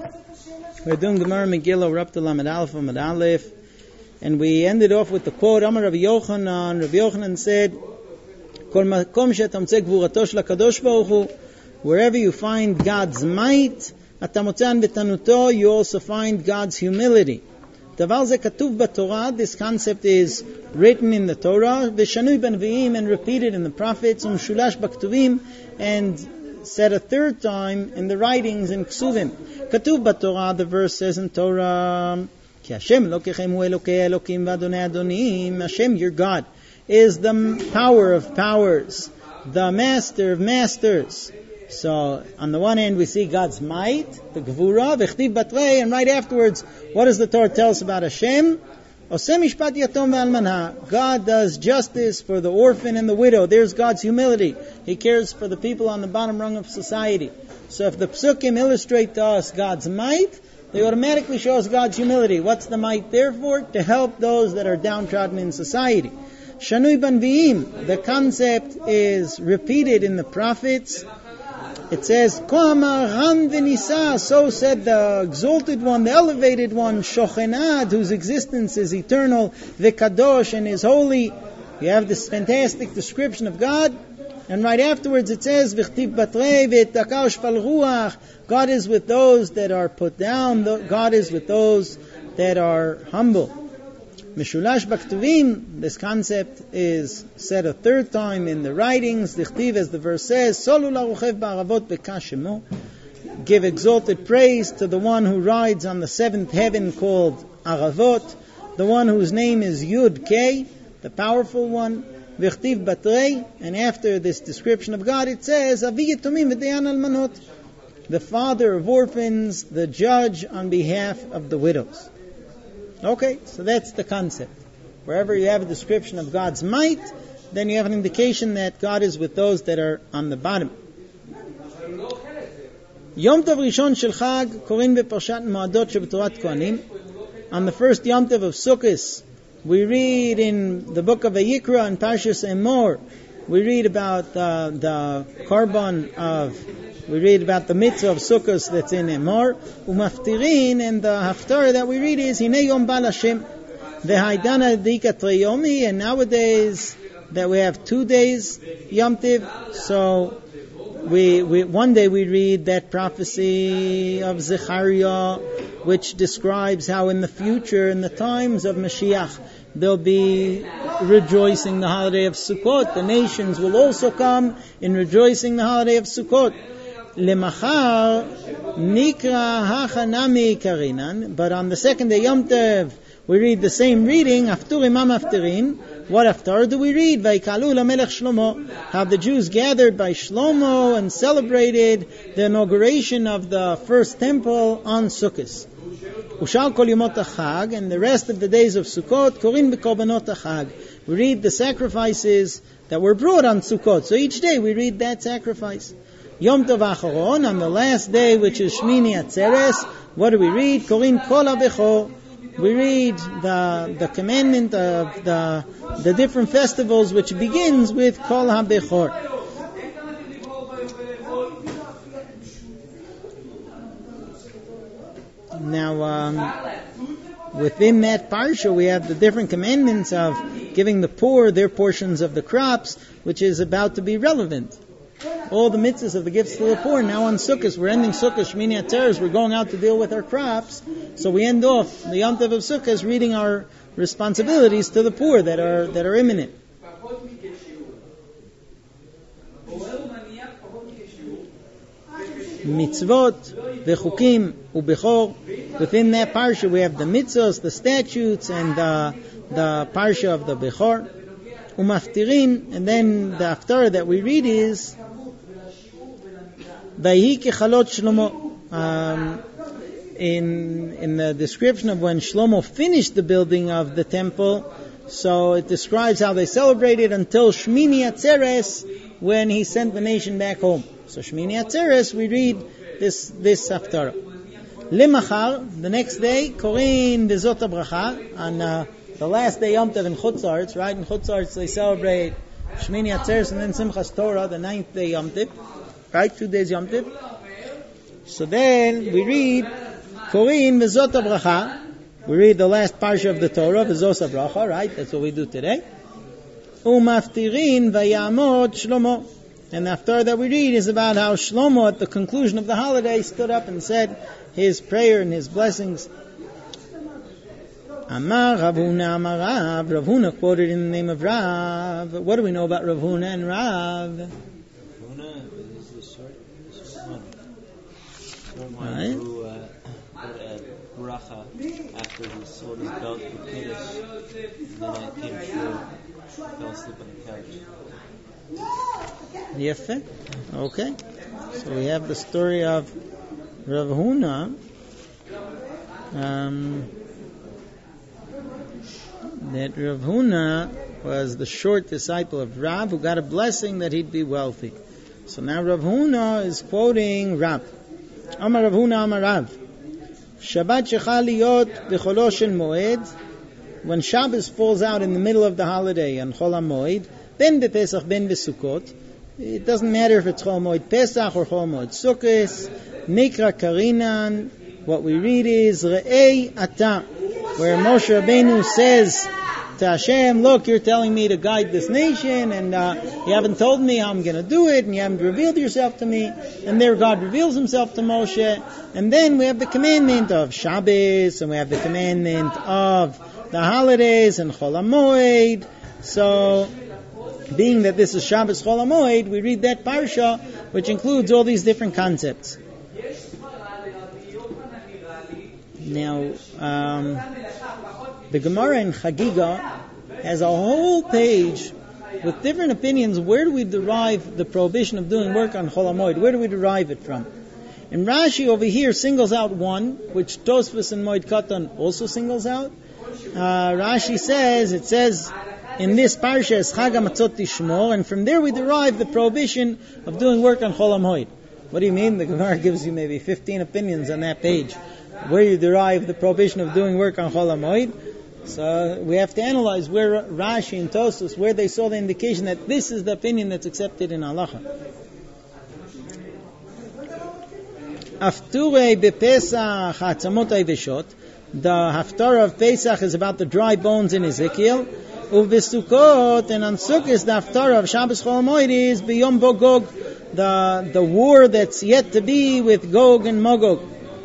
We're doing Gemara Megillah, we're up to Lamed Aleph, Lamed Aleph, and we ended off with the quote, Amar Rabbi Yochanan. Rabbi Yochanan said, Kol makom she'ata motze gvurato shel HaKadosh Baruch Hu, wherever you find God's might, ata motzean betanuto, you also find God's humility. Davar ze katuv b'Torah, this concept is written in the Torah, v'shanui b'nevi'im, and repeated in the prophets, u'mshulash b'ktuvim, and said a third time in the writings in Ksuvim. Katuv b'Torah, the verse says in Torah, Ki Hashem Elokechem hu Elokei Elokim v'Adonai Adonim, Hashem, your God, is the power of powers, the master of masters. So, on the one hand, we see God's might, the Gevura, v'chtiv batrei, and right afterwards, what does the Torah tell us about Hashem? Oseh mishpat yatom v'almanah. God does justice for the orphan and the widow. There's God's humility. He cares for the people on the bottom rung of society. So if the psukim illustrate to us God's might, they automatically show us God's humility. What's the might there for? To help those that are downtrodden in society. Shanui banvi'im, the concept is repeated in the prophets. It says, Ko amar Ram v'nisa, so said the exalted one, the elevated one, Shochenad, whose existence is eternal, v'kadosh, and is holy. You have this fantastic description of God, and right afterwards it says, V'chtiv batrei v'etakar shpal ruach, God is with those that are put down, God is with those that are humble. Mishulash b'ktuvim, this concept is said a third time in the writings. Dichtiv, as the verse says, Solu laruchev ba'aravot bekashemo, give exalted praise to the one who rides on the seventh heaven called Aravot, the one whose name is Yud Kei, the powerful one. V'chtiv batrei, and after this description of God, it says, Avi yetumim v'dayan almanot, the father of orphans, the judge on behalf of the widows. Okay, so that's the concept. Wherever you have a description of God's might, then you have an indication that God is with those that are on the bottom. Yom Tov Rishon Shel Chag, Korin beParshat Moadot sheBtorat Kohanim. On the first Yom Tov of Sukkot, we read in the book of Vayikra and Parshas Emor, we read about the korban of, we read about the mitzvah of Sukkot that's in Emor, Umaftirin, and the haftarah that we read is Hinei Yom Bal Hashem, V'haidana Dika Treyomi, and nowadays that we have 2 days Yom Tiv, so we one day we read that prophecy of Zechariah, which describes how in the future, in the times of Mashiach, there'll be rejoicing the holiday of Sukkot. The nations will also come in rejoicing the holiday of Sukkot. Lemachar nikra hachanami karinan. But on the second day Yom Tov, we read the same reading. Afturim amaftirin. What after do we read? Vayikalu lamelech Shlomo. How the Jews gathered by Shlomo and celebrated the inauguration of the first temple on Sukkot. Ushal kol yomot hachag, and the rest of the days of Sukkot, korin bekorbanot hachag. We read the sacrifices that were brought on Sukkot. So each day we read that sacrifice. Yom Tov Acharon, on the last day, which is Shmini Atzeres, what do we read? Korin Kol HaBechor. We read the commandment of the different festivals, which begins with Kol HaBechor. Now, within that parsha, we have the different commandments of giving the poor their portions of the crops, which is about to be relevant. All the mitzvahs of the gifts to the poor. Now on Sukkot, we're ending Sukkot, Shmini Atzeres, we're going out to deal with our crops. So we end off the Yom Tov of Sukkot reading our responsibilities to the poor that are imminent. Mitzvot, v'chukim, u'bechor. Within that parsha we have the mitzvahs, the statutes, and the parsha of the Bechor. Umaftirin, and then the haftarah that we read is Vayhi kechalot Shlomo. In the description of when Shlomo finished the building of the temple, so it describes how they celebrated until Shmini Atzeres, when he sent the nation back home. So Shmini Atzeres, we read this haftarah. Lemachar, the next day, Korin Bezot HaBracha, on the last day Yom Tov in Chutz La'aretz, right? In Chutz La'aretz they celebrate Shmini Atzeres and then Simchas Torah, the 9th day Yom Tov, right? 2 days Yom Tov. So then we read Korin v'zot bracha. We read the last parsha of the Torah, v'zos bracha, right? That's what we do today. Umaftirin v'yamot Shlomo. And the haftarah that we read is about how Shlomo, at the conclusion of the holiday, stood up and said his prayer and his blessings. Amar Rav Huna Amar Rav. Rav Huna quoted in the name of Rav. What do we know about Rav Huna and Rav? Huna is the short one. Short one Right. who put a bracha after he sold his belt for Kiddush. And then it came true. Fell asleep on the couch. Yefe. Okay. So we have the story of Rav Huna. That Rav Huna was the short disciple of Rav who got a blessing that he'd be wealthy. So now Rav Huna is quoting Rav. Amar Rav Huna Amar Rav. Shabbat shechal liyot b'cholo shel moed. When Shabbos falls out in the middle of the holiday on Chol HaMoed, ben b'Pesach ben b'Sukkot, it doesn't matter if it's Chol HaMoed Pesach or Chol HaMoed Sukkot, Nikra Karinan, what we read is Re'ei Ata, where Moshe Rabbeinu says to Hashem, look, you're telling me to guide this nation, and you haven't told me how I'm going to do it, and you haven't revealed yourself to me. And there God reveals himself to Moshe. And then we have the commandment of Shabbos, and we have the commandment of the holidays and Chol HaMoed. So, being that this is Shabbos Chol HaMoed, we read that parsha, which includes all these different concepts. Now, the Gemara in Chagiga has a whole page with different opinions. Where do we derive the prohibition of doing work on Chol HaMoed? Where do we derive it from? And Rashi over here singles out one, which Tosfos and Moed Katan also singles out. Rashi says, it says in this parsha is Chag HaMatzot Tishmor, and from there we derive the prohibition of doing work on Chol HaMoed. What do you mean? The Gemara gives you maybe 15 opinions on that page, where you derive the prohibition of doing work on Chol HaMoed. So we have to analyze where Rashi and Tosfos, where they saw the indication that this is the opinion that's accepted in Halacha. Afturei bePesach Hatzamot Ayveshot. The haftarah of Pesach is about the dry bones in Ezekiel. Uvesukot, and on Sukkot the haftarah of Shabbos Chol HaMoed is B'Yom Bo Gog, the war that's yet to be with Gog and Magog.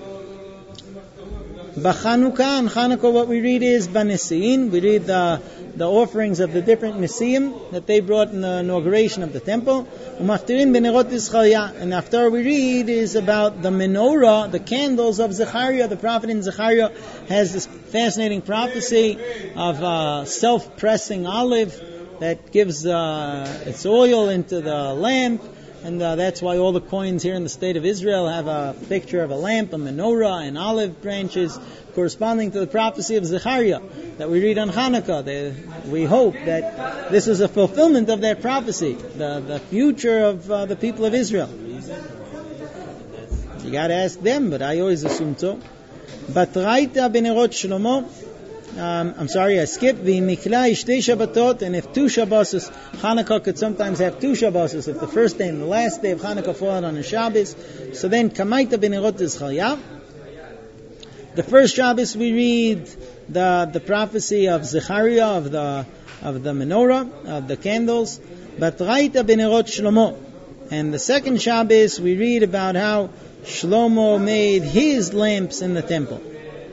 B'Chanukah, and Chanukah what we read is B'Nesi'in. We read the offerings of the different Nesi'im that they brought in the inauguration of the temple. Umaftirin b'nerot Zechariah, and after we read is about the menorah, the candles of Zechariah. The prophet in Zechariah has this fascinating prophecy of self-pressing olive that gives its oil into the lamp. And that's why all the coins here in the state of Israel have a picture of a lamp, a menorah, and olive branches corresponding to the prophecy of Zechariah that we read on Hanukkah. We hope that this is a fulfillment of that prophecy, the future of the people of Israel. You got to ask them, but I always assume so. Batraita b'nerot Shlomo. I'm sorry, I skipped the Mikla Ishtei Shabbatot, and if two Shabbos, Hanukkah could sometimes have two Shabbos, if the first day and the last day of Hanukkah fall out on a Shabbos. So then Kamaita b'nerot Zechariah. The first Shabbos we read the prophecy of Zechariah of the menorah, of the candles. Batraita b'nerot Shlomo. And the second Shabbos we read about how Shlomo made his lamps in the temple.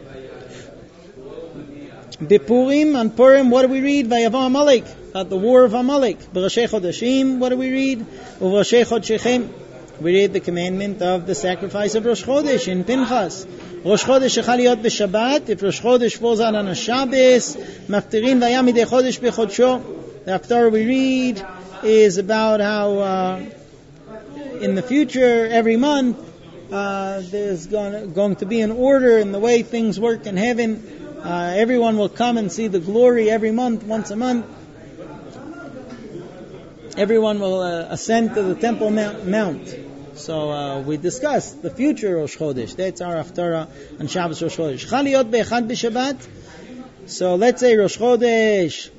Bepurim, on Purim, what do we read? Vayavo Amalek, about the war of Amalek. B'Roshei Chodeshim, what do we read? U'Roshei Chodshechem, we read the commandment of the sacrifice of Rosh Chodesh in Pinchas. Rosh Chodesh shechal liyot b'Shabbat. If Rosh Chodesh falls out on a Shabbos, maftirin vayam midei Chodesh b'Chodsho. The haftarah we read is about how in the future, every month, there's going to be an order in the way things work in heaven. Everyone will come and see the glory every month, once a month. Everyone will ascend to the Temple Mount. So we discussed the future Rosh Chodesh. That's our haftarah on Shabbos Rosh Chodesh. Chaliyot be'echad b'Shabbat. So let's say Rosh Chodesh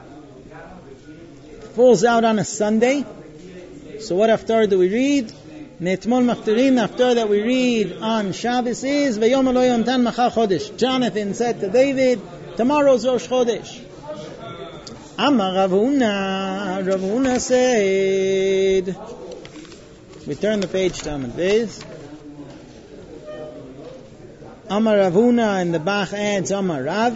falls out on a Sunday. So what haftarah do we read? Ne'etmol maftirin, the haftarah that we read on Shabbos is V'yom lo yomtan machar chodesh. Jonathan said to David, tomorrow's Rosh Chodesh. Amar Rav Huna said, we turn the page to Amud Beis. Amar Rav Huna, and the Bach adds Amar Rav.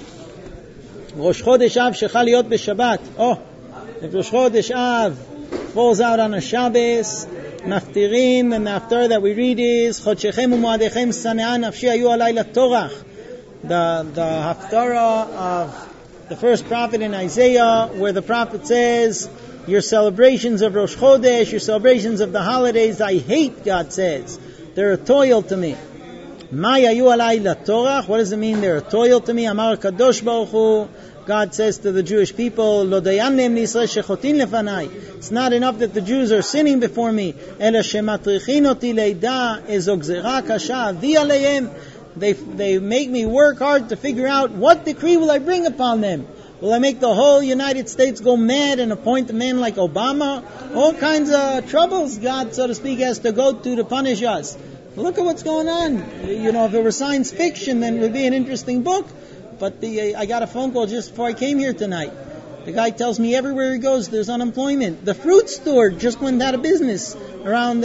Rosh Chodesh Av shechal liot b'Shabbat. Oh, if Rosh Chodesh Av falls out on a Shabbos, Naftirin, and the haftarah that we read is Chodshechem u'moadechem sanea nafshi ayu alay latorach. The haftarah of the first prophet in Isaiah, where the prophet says, your celebrations of Rosh Chodesh, your celebrations of the holidays, I hate, God says. They're a toil to me. Ma yayu alay latorach. What does it mean they're a toil to me? Amar Kadosh Baruch Hu. God says to the Jewish people, Lo dayanem Yisrael shechotin lefanai. It's not enough that the Jews are sinning before me. Ela shematrichin oti leida ezo gzera kasha avi aleim. They make me work hard to figure out what decree will I bring upon them. Will I make the whole United States go mad and appoint a man like Obama? All kinds of troubles God, so to speak, has to go to punish us. Look at what's going on. If it were science fiction, then it would be an interesting book. But I got a phone call just before I came here tonight. The guy tells me everywhere he goes there's unemployment. The fruit store just went out of business around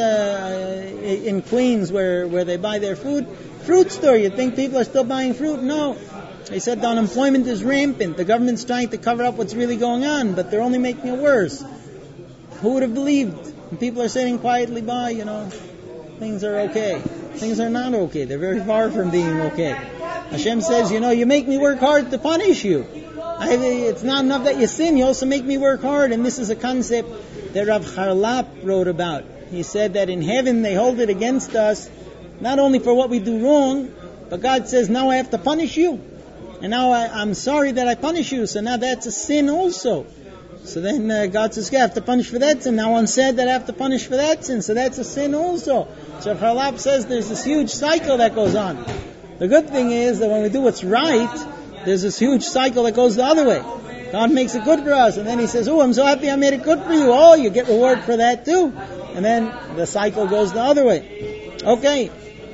in Queens where they buy their food. Fruit store, you think people are still buying fruit? No. They said the unemployment is rampant. The government's trying to cover up what's really going on, but they're only making it worse. Who would have believed? And people are sitting quietly by, things are okay. Things are not okay. They're very far from being okay. Hashem says, you make me work hard to punish you. It's not enough that you sin, you also make me work hard. And this is a concept that Rav Charlap wrote about. He said that in heaven they hold it against us, not only for what we do wrong, but God says, now I have to punish you. And now I'm sorry that I punish you, so now that's a sin also. So then God says, I have to punish for that sin. Now I'm sad that I have to punish for that sin, so that's a sin also. So Rav Charlap says there's this huge cycle that goes on. The good thing is that when we do what's right, there's this huge cycle that goes the other way. God makes it good for us, and then He says, I'm so happy I made it good for you. Oh, you get reward for that too. And then the cycle goes the other way. Okay.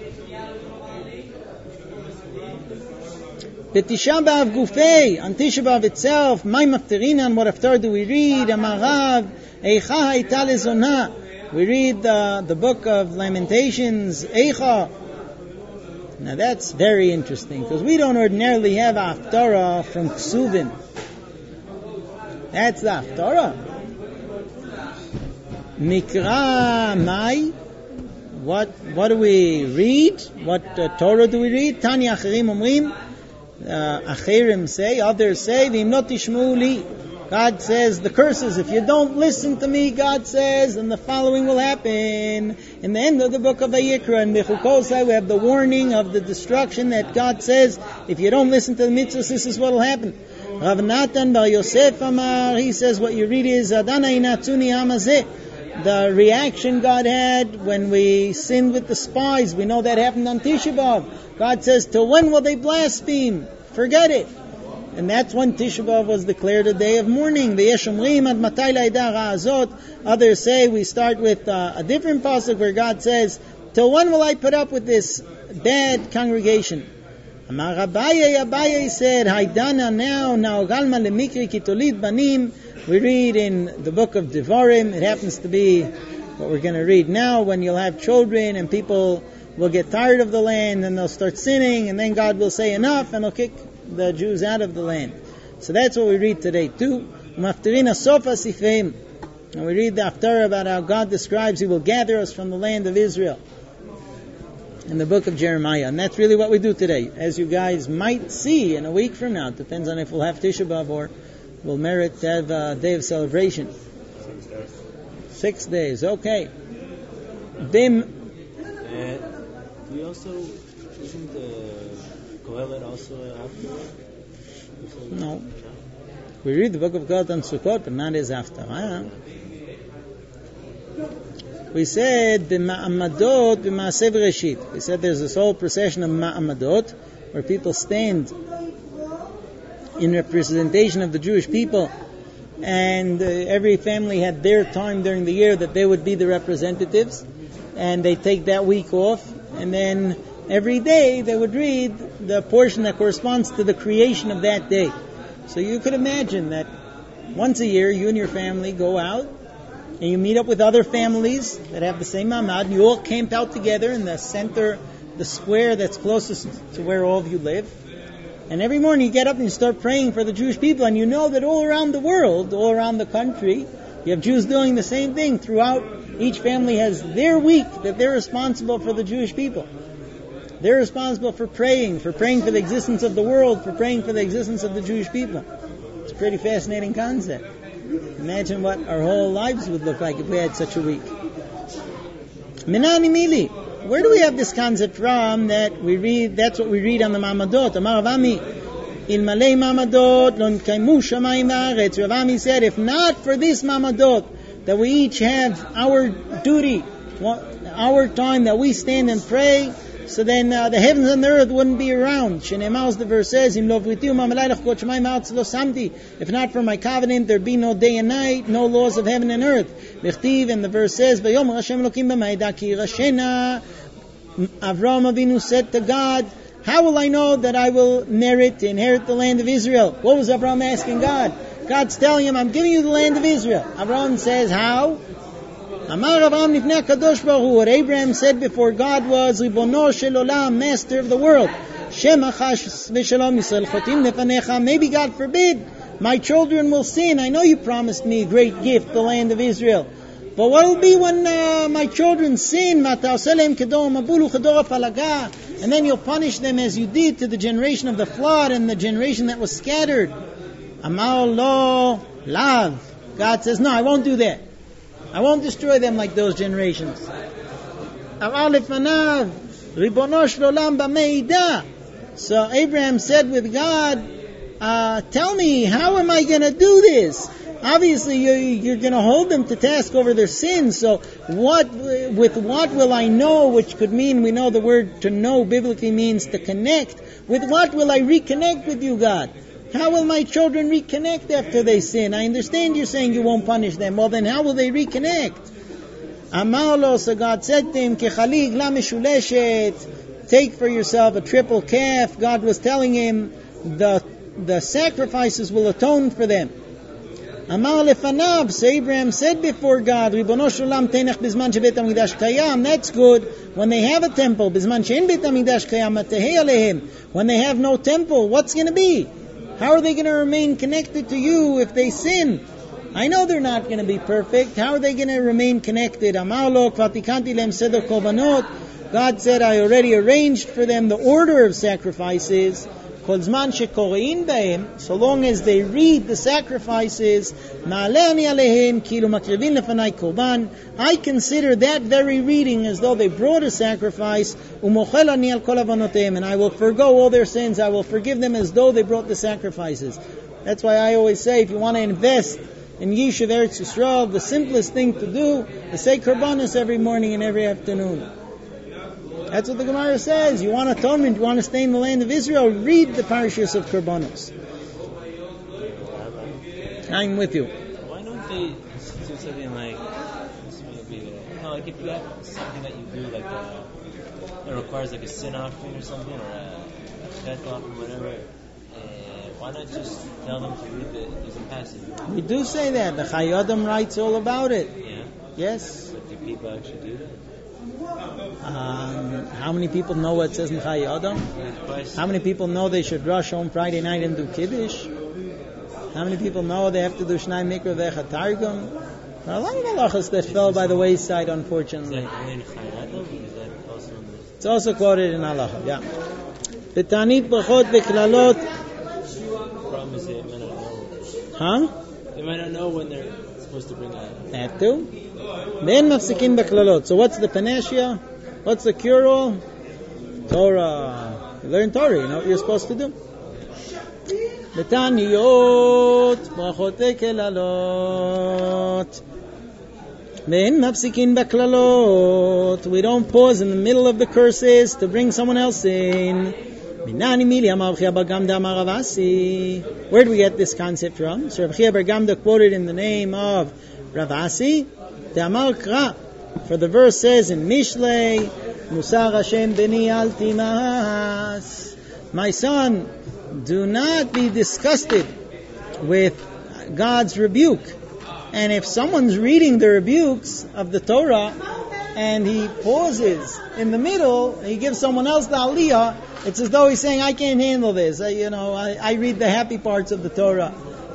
B'Tisha B'Av Gufei, on Tisha B'Av itself, Mai Mafterinan, what haftarah do we read? Amarav, Eicha Hayta Lezona. We read the book of Lamentations, Eicha. Now that's very interesting, because we don't ordinarily have a haftarah from Ksuvim. That's the haftarah. Mikra Mai. What do we read? What Torah do we read? Tanya Acherim Omrim. Acherim say, others say, V'im not tishma'u li. God says the curses, if you don't listen to me, God says, and the following will happen. In the end of the book of Vayikra, in Bechukosai, we have the warning of the destruction that God says, if you don't listen to the mitzvahs, this is what will happen. Rav Natan Bar Yosef Amar, he says what you read is, Adana inatzuni amazeh. The reaction God had when we sinned with the spies, we know that happened on Tisha B'Av. God says, till when will they blaspheme? Forget it. And that's when Tisha B'Av was declared a day of mourning. Others say we start with a different pasuk where God says, till when will I put up with this bad congregation? Amar Abaye said, Haidana now galma lemikri kitolid banim. We read in the book of Devarim, it happens to be what we're going to read now, when you'll have children and people will get tired of the land and they'll start sinning, and then God will say enough and He'll kick the Jews out of the land. So that's what we read today too. And we read the haftarah about how God describes He will gather us from the land of Israel in the book of Jeremiah. And that's really what we do today. As you guys might see in a week from now, it depends on if we'll have Tisha B'Av or we'll merit to have a day of celebration. 6 days, okay. We also, isn't Kohelet also after? No. We read the book of Kohelet on Sukkot, but not as after. We said the Ma'amadot b'Maaseh Bereshit. We said there's this whole procession of Ma'amadot where people stand in representation of the Jewish people, and every family had their time during the year that they would be the representatives. and they take that week off, and then every day they would read the portion that corresponds to the creation of that day. So you could imagine that once a year you and your family go out and you meet up with other families that have the same mamad, and you all camp out together in the center, the square that's closest to where all of you live. And every morning you get up and you start praying for the Jewish people, and you know that all around the world, all around the country, you have Jews doing the same thing throughout. Each family has their week that they're responsible for the Jewish people. They're responsible for praying for the existence of the world, for praying for the existence of the Jewish people. It's a pretty fascinating concept. Imagine what our whole lives would look like if we had such a week. Minani Mili. Where do we have this concept from that we read? That's what we read on the Mamadot. Amar Ravami, Ilmalei Mamadot, lo nkaimu shamayim va'aretz. Ravami said, if not for this Mamadot, that we each have our duty, our time that we stand and pray, so then the heavens and the earth wouldn't be around. Shene'emar, the verse says, Im lo v'ritiu ma'malei lachkot shamayim va'aretz lo samti. If not for my covenant, there'd be no day and night, no laws of heaven and earth. V'chtiv, and the verse says, V'yomer Hashem Elokim b'ma'ida ki yirashena. Avraham Avinu said to God, how will I know that I will merit to inherit the land of Israel? What was Avraham asking God? God's telling him, I'm giving you the land of Israel. Avraham says, how? Amar Avraham nifnei HaKadosh Baruch Hu. What Abraham said before God was, Ribono shel olam, master of the world. Shema chas v'shalom Yisrael chotim lefanecha. Maybe, God forbid, my children will sin. I know you promised me a great gift, the land of Israel. But what will be when my children sin? And then you'll punish them as you did to the generation of the flood and the generation that was scattered. Amar lo lav. God says, no, I won't do that. I won't destroy them like those generations. So Abraham said with God, tell me, how am I going to do this? Obviously, you're going to hold them to task over their sins. So what will I know? Which could mean, we know the word to know biblically means to connect. With what will I reconnect with you, God? How will my children reconnect after they sin? I understand you're saying you won't punish them. Well, then how will they reconnect? Amar lo, so God said to him, Kechali igla meshuleshet, take for yourself a triple calf. God was telling him the sacrifices will atone for them. Amar lefanav, so Abraham said before God, Ribono shel olam tenech bizman shebet hamikdash kayam. That's good when they have a temple. Bizman she'en bet hamikdash kayam atehei alehem. When they have no temple, what's going to be? How are they going to remain connected to you if they sin? I know they're not going to be perfect. How are they going to remain connected? Amar lo kvar tikanti lehem seder korbanot. God said, I already arranged for them the order of sacrifices. So long as they read the sacrifices, I consider that very reading as though they brought a sacrifice, and I will forgo all their sins. I will forgive them as though they brought the sacrifices. That's why I always say, if you want to invest in Yishuv Eretz Yisrael, the simplest thing to do is say Korbanos every morning and every afternoon. That's what the Gemara says. You want atonement, you want to stay in the land of Israel, read the parashas of Korbanos. I'm with you. Why don't they do something like, like if you have something that you do like that requires like a sin offering or something, or a death offering, whatever, why not just tell them to read the passage? We do say that. The Chayei Adam writes all about it. Yeah? Yes. But do people actually do that? How many people know what it says in Chayei Adam? How many people know they should rush home Friday night and do Kiddush? How many people know they have to do Shnai Mikra Vecha Targum? There are a lot of halachas that fell by the wayside, unfortunately. Is that only in Chayei Adam? Is that also in the... It's also quoted in halacha, yeah. B'tanit brachot v'klalot. The problem is they might not know. Huh? They might not know when they're supposed to bring out. That too. Then mafsikin b'klalot. So what's the panacea? What's the cure-all? Torah. You learn Torah, you know what you're supposed to do. B'taniyot brachot v'klalot. Then mafsikin b'klalot. We don't pause in the middle of the curses to bring someone else in. Where do we get this concept from? So Rav Chia bar Gamda quoted in the name of Rav Asi, For the verse says in Mishlei, Musar Hashem beni al timas. My son, do not be disgusted with God's rebuke. And if someone's reading the rebukes of the Torah and he pauses in the middle, he gives someone else the aliyah, it's as though he's saying, I can't handle this. I read the happy parts of the Torah.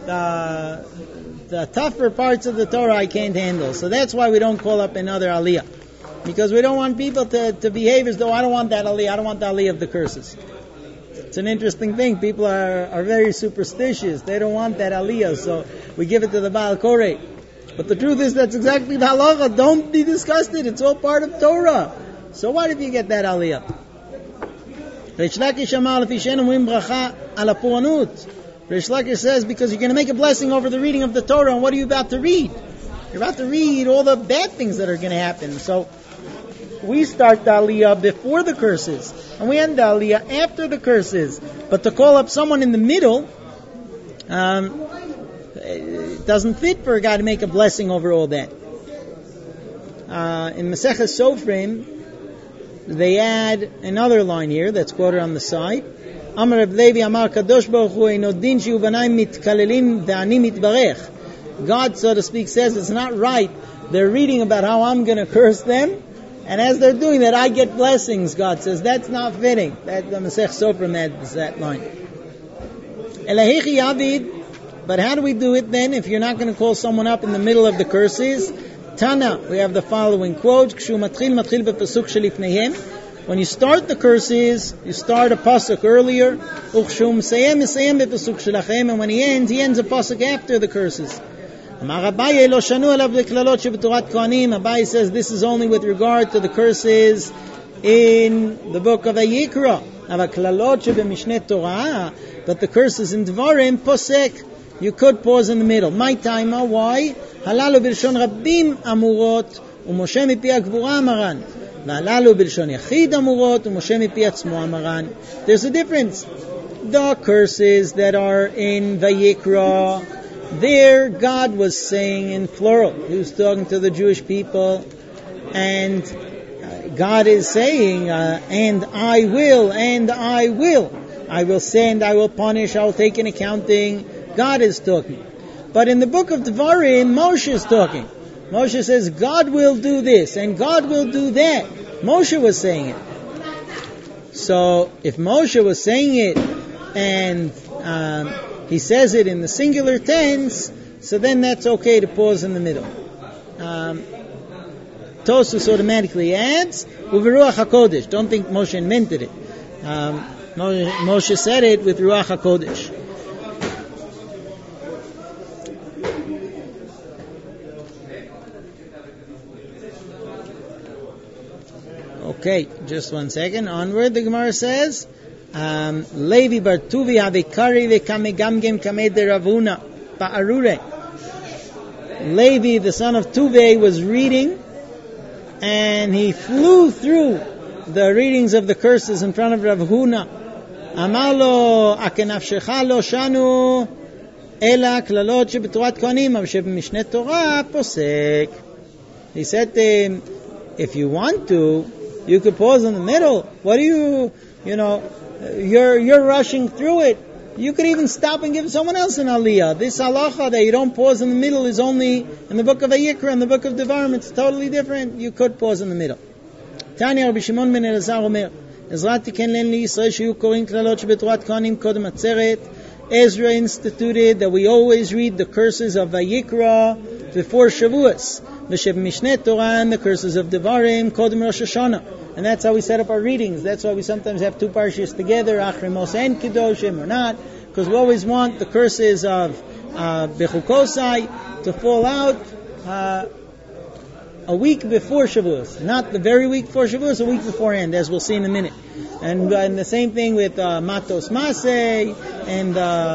The tougher parts of the Torah I can't handle. So that's why we don't call up another aliyah. Because we don't want people to behave as though I don't want that aliyah, I don't want the aliyah of the curses. It's an interesting thing. People are very superstitious. They don't want that aliyah, so we give it to the Baal Koreh. But the truth is that's exactly the halacha. Don't be disgusted. It's all part of Torah. So why did you get that aliyah? Reish Lakish amar lefi she'en omrim bracha al ha'puranut. Reish Lakish says because you're going to make a blessing over the reading of the Torah, and what are you about to read? You're about to read all the bad things that are going to happen. So we start the aliyah before the curses, and we end the aliyah after the curses. But to call up someone in the middle, it doesn't fit for a guy to make a blessing over all that. In Maseches Sofrim, they add another line here that's quoted on the side. Amar Reb Levi Amar Kadosh Baruch Hu Eino Din Shehu Banai Mitkalelin Ve'ani Mitbarech. God, so to speak, says it's not right. They're reading about how I'm going to curse them, and as they're doing that, I get blessings. God says that's not fitting. That the Masech Sofrim adds that line. Elahichi Yavid. But how do we do it then if you're not going to call someone up in the middle of the curses? Tana, we have the following quote: when you start the curses, you start a pasuk earlier, and when he ends a pasuk after the curses. Abai says this is only with regard to the curses in the book of Vayikra. But the curses in Dvarim, posek, you could pause in the middle. My timer, why? Halalu b'lshon rabbim amurot, u'Moshe mipi ha'gvura amaran. V'halalu b'lshon yachid amurot, u'Moshe mipi atzmo amaran. There's a difference. The curses that are in Vayikra, there God was saying in plural. He was talking to the Jewish people, and God is saying, and I will send, I will punish, I will take an accounting. God is talking. But in the book of Devarim, Moshe is talking. Moshe says, God will do this, and God will do that. Moshe was saying it. So, if Moshe was saying it, and he says it in the singular tense, so then that's okay to pause in the middle. Tosfos automatically adds, U'v'ruach HaKodesh. Don't think Moshe invented it. Moshe said it with Ruach HaKodesh. Okay, just 1 second. Onward, the Gemara says, Levi bar Tuvi havikari v'kamegamgem kamed Ravuna ba'arure. Levi, the son of Tuve, was reading, and he flew through the readings of the curses in front of Rav Huna. Amalo akenafshecha lo shanu ela klalot sheb'torat kohanim sheb'mishneh Torah posek. He said to him, if you want to, you could pause in the middle. What do you're rushing through it. You could even stop and give someone else an aliyah. This halacha that you don't pause in the middle is only in the book of Vayikra, in the book of Devarim. It's totally different. You could pause in the middle. Tanya Rabbi Shimon ben Elazar Omer, Ezra tiken len liYisrael sheyu korin klalot shebetorat kohanim kodem atzeret. Ezra instituted that we always read the curses of Vayikra before Shavuos. V'sheb Mishneh Torah, and the curses of Devarim kodem Rosh Hashanah. And that's how we set up our readings. That's why we sometimes have two parshas together, Achrei Moshe and Kedoshim, or not, because we always want the curses of Bechukosai to fall out a week before Shavuos, not the very week before Shavuos, a week beforehand, as we'll see in a minute. And the same thing with Matos Maseh, and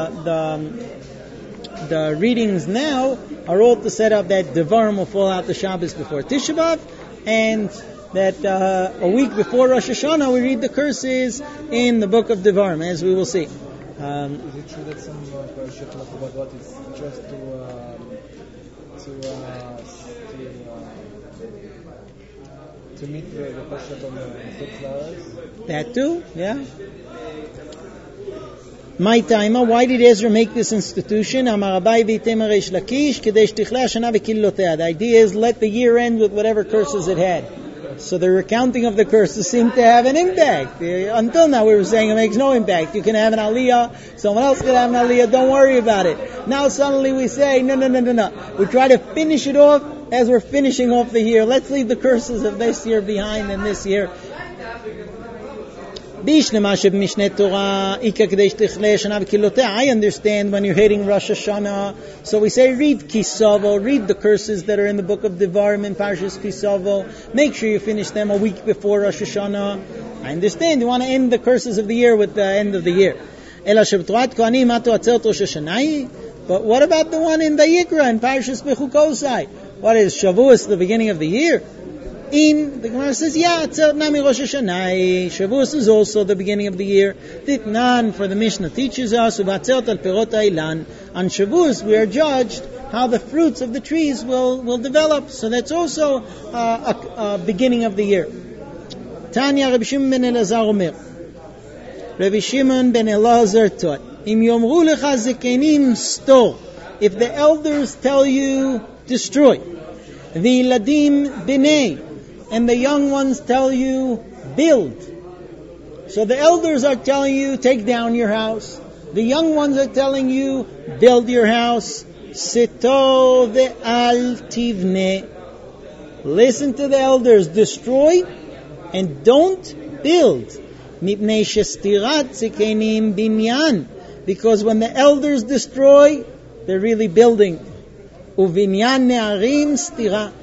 the readings now are all to set up that Devarim will fall out the Shabbos before Tisha B'Av, and that a week before Rosh Hashanah we read the curses in the book of Devarim, as we will see. Is it true that some Parashat Lachabagot is just to to meet the Pashat on the Chutz. That too, yeah. My timer, why did Ezra make this institution? The idea is let the year end with whatever curses it had. So the recounting of the curses seemed to have an impact. Until now we were saying it makes no impact. You can have an aliyah, someone else can have an aliyah, don't worry about it. Now suddenly we say, no. We try to finish it off as we're finishing off the year. Let's leave the curses of this year behind and this year. I understand when you're hitting Rosh Hashanah, so we say read Kisavo, read the curses that are in the book of Devarim and Parshas Kisavo. Make sure you finish them a week before Rosh Hashanah. I understand you want to end the curses of the year with the end of the year. But what about the one in the Yikra and Parshas Bechukosai? What is Shavuos, the beginning of the year? The Gemara says, Shavuos is also the beginning of the year. Titnan, for the Mishnah teaches us, on Shavuos we are judged how the fruits of the trees will develop. So that's also a beginning of the year. Tanya Rabbi Shimon ben Elazar Omer. Rabbi Shimon ben Elazar taught, Im yomru lecha zekenim stor. If the elders tell you, destroy. V'iladim b'nei. And the young ones tell you, build. So the elders are telling you, take down your house. The young ones are telling you, build your house. Sito ve'al tivne. Listen to the elders, destroy and don't build. Mipnei shestirat zekenim binyan. Because when the elders destroy, they're really building. Uvinyan ne'arim stira.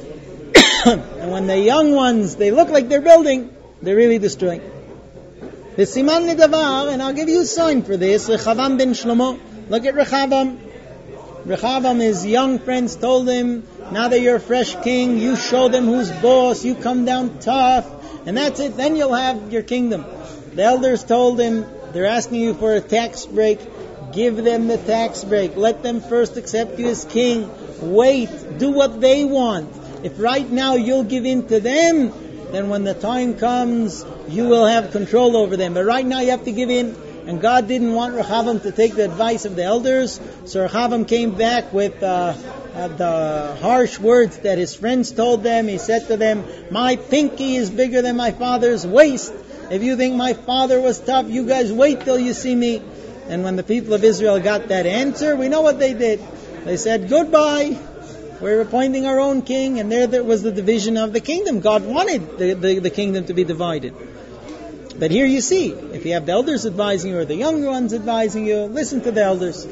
And when the young ones, they look like they're building, they're really destroying. The Siman Nidavar, and I'll give you a sign for this, Rechavam ben Shlomo. Look at Rechavam. Rechavam, his young friends told him, now that you're a fresh king, you show them who's boss, you come down tough, and that's it, then you'll have your kingdom. The elders told him, they're asking you for a tax break, give them the tax break. Let them first accept you as king. Wait, do what they want. If right now you'll give in to them, then when the time comes, you will have control over them. But right now you have to give in. And God didn't want Rechavam to take the advice of the elders. So Rechavam came back with the harsh words that his friends told them. He said to them, my pinky is bigger than my father's waist. If you think my father was tough, you guys wait till you see me. And when the people of Israel got that answer, we know what they did. They said, goodbye. We're appointing our own king, and there was the division of the kingdom. God wanted the kingdom to be divided. But here you see, if you have the elders advising you or the younger ones advising you, listen to the elders.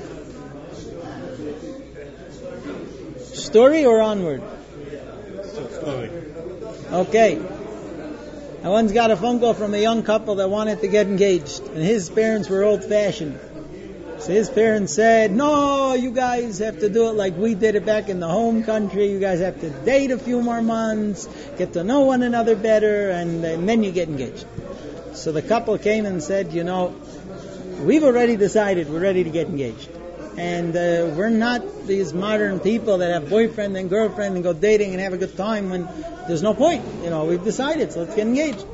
Story or onward? Story. Okay. I once got a phone call from a young couple that wanted to get engaged, and his parents were old-fashioned. So his parents said, no, you guys have to do it like we did it back in the home country. You guys have to date a few more months, get to know one another better, and then you get engaged. So the couple came and said, we've already decided we're ready to get engaged. And we're not these modern people that have boyfriend and girlfriend and go dating and have a good time when there's no point. We've decided, so let's get engaged.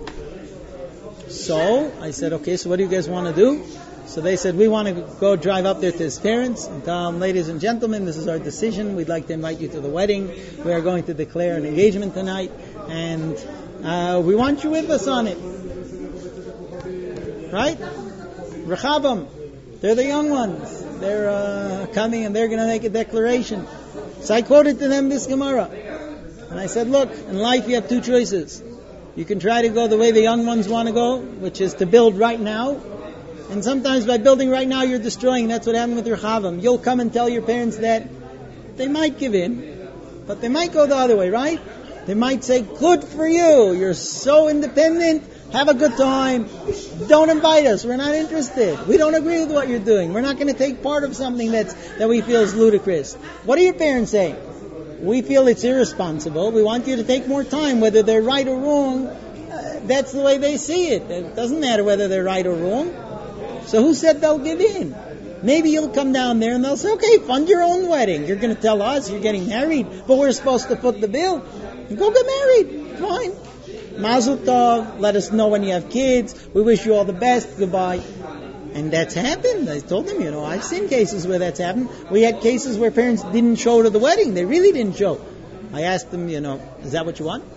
So I said, okay, so what do you guys want to do? So they said, we want to go drive up there to his parents and tell them, ladies and gentlemen, this is our decision. We'd like to invite you to the wedding. We are going to declare an engagement tonight, and we want you with us on it. Right? Rechavam, they're the young ones. They're coming and they're going to make a declaration. So I quoted to them this Gemara. And I said, look, in life you have two choices. You can try to go the way the young ones want to go, which is to build right now. And sometimes by building right now, you're destroying. That's what happened with Rechavam. You'll come and tell your parents that they might give in, but they might go the other way, right? They might say, good for you. You're so independent. Have a good time. Don't invite us. We're not interested. We don't agree with what you're doing. We're not going to take part of something that we feel is ludicrous. What are your parents saying? We feel it's irresponsible. We want you to take more time, whether they're right or wrong. That's the way they see it. It doesn't matter whether they're right or wrong. So who said they'll give in? Maybe you'll come down there and they'll say, okay, fund your own wedding. You're going to tell us you're getting married, but we're supposed to foot the bill. Go get married. Fine. Mazel tov, let us know when you have kids, we wish you all the best, goodbye. And that's happened. I told them, I've seen cases where that's happened. We had cases where parents didn't show to the wedding. They really didn't show. I asked them, is that what you want?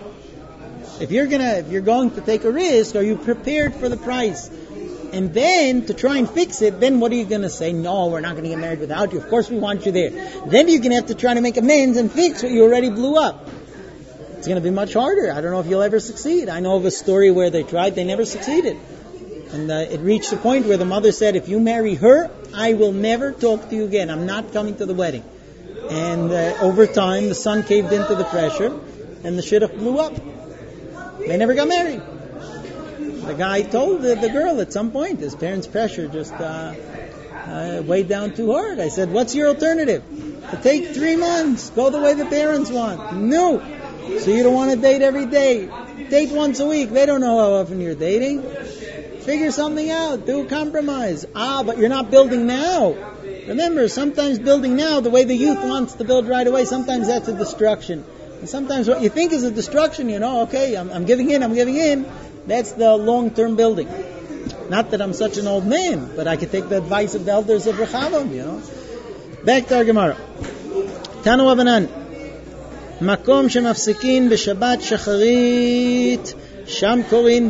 If you're going to take a risk, are you prepared for the price? And then, to try and fix it, then what are you going to say? No, we're not going to get married without you. Of course we want you there. Then you're going to have to try to make amends and fix what you already blew up. It's going to be much harder. I don't know if you'll ever succeed. I know of a story where they tried, they never succeeded. And it reached a point where the mother said, if you marry her, I will never talk to you again. I'm not coming to the wedding. And over time, the son caved into the pressure, and the shidduch blew up. They never got married. The guy told the girl at some point, his parents' pressure just weighed down too hard. I said, what's your alternative? To take 3 months, go the way the parents want. No. So you don't want to date every day. Date once a week. They don't know how often you're dating. Figure something out. Do a compromise. But you're not building now. Remember, sometimes building now, the way the youth wants to build right away, sometimes that's a destruction. And sometimes what you think is a destruction, okay, I'm giving in. That's the long-term building. Not that I'm such an old man, but I could take the advice of the elders of Rechavam, Back to our Gemara. Tanu Abanan. Makom shemafsikin b'Shabbat shacharit sham korin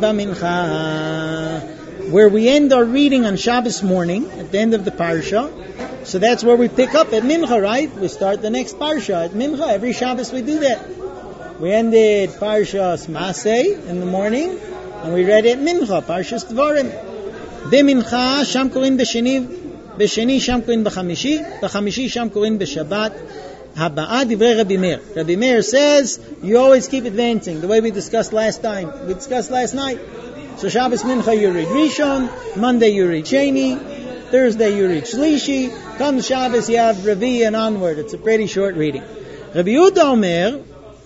b'mincha. Where we end our reading on Shabbos morning, at the end of the parsha. So that's where we pick up at Mincha, right? We start the next parsha at Mincha. Every Shabbos we do that. We ended Parshas Masei in the morning, and we read it Mincha, Parshas Dvarim. B'Mincha, Sham Korin b'Sheni, Sham Korin b'Chamishi, Sham Korin b'Shabbat. Haba'a Divrei Rabbi Meir. Rabbi Meir says, you always keep advancing, the way we discussed last time. We discussed last night. So Shabbos Mincha you read Rishon, Monday you read Sheni, Thursday you read Shlishi, come Shabbos you have Revi and onward. It's a pretty short reading. Rabbi Yehuda Omer,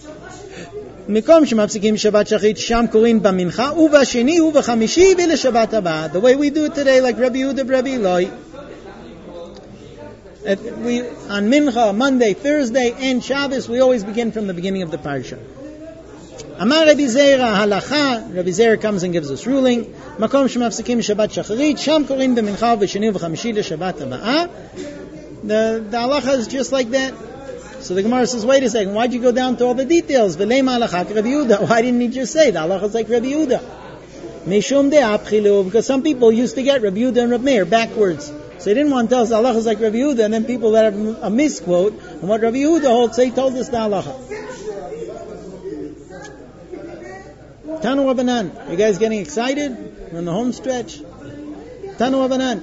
מקום שמפסיקים שבת שחרית שם קוראים במנחה ובשני ובחמישי ולשבת הבאה. The way we do it today, like Rabbi Yehuda, Rabbi Eloi. On Mincha, Monday, Thursday, and Shabbos, we always begin from the beginning of the parsha. Amar Rabbi Zera halacha. Rabbi Zera comes and gives us ruling. מקום שמפסיקים שבת שחרית שם קוראים במנחה ובשני ובחמישי לשבת הבאה. The halacha is just like that. So the Gemara says, wait a second, why'd you go down to all the details? V'leima halachak Rabbi Yehuda. Why didn't he just say the halacha is like Rabbi Yehuda? Mishum de'apchilu, because some people used to get Rabbi Yehuda and Rabbi Meir backwards. So he didn't want to tell us the halacha is like Rabbi Yehuda, and then people that have a misquote, and what Rabbi Yehuda holds, say, he told us the halacha. Tanu Rabbanan. You guys getting excited? We're on the home stretch. Tanu Rabbanan.